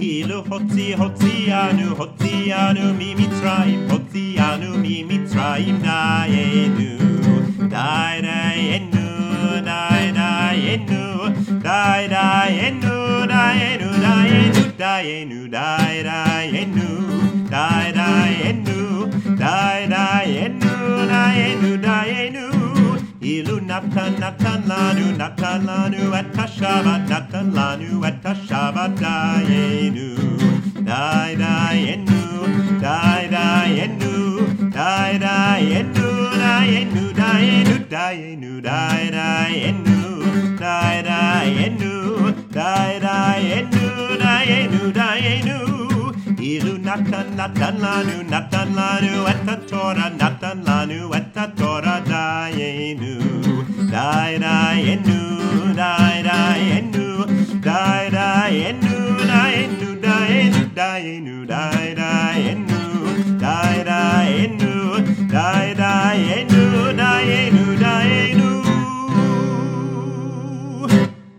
אילו הוציאנו ממצרים, הוציאנו ממצרים, דיינו, דיינו, דיינו, דיינו, דיינו, דיינו, דיינו, דיינו, דיינו, דיינו, דיינו, דיינו. אילו נתן לנו את השבת, נתן לנו את השבת, דיינו, דיינו, דיינו, דיינו, דיינו, דיינו, דיינו, דיינו, דיינו, דיינו, דיינו, דיינו. אילו נתן לנו את התורה, נתן לנו את התורה, דיינו, דיינו, דיינו, דיינו, דיינו, דיינו, דיינו, דיינו.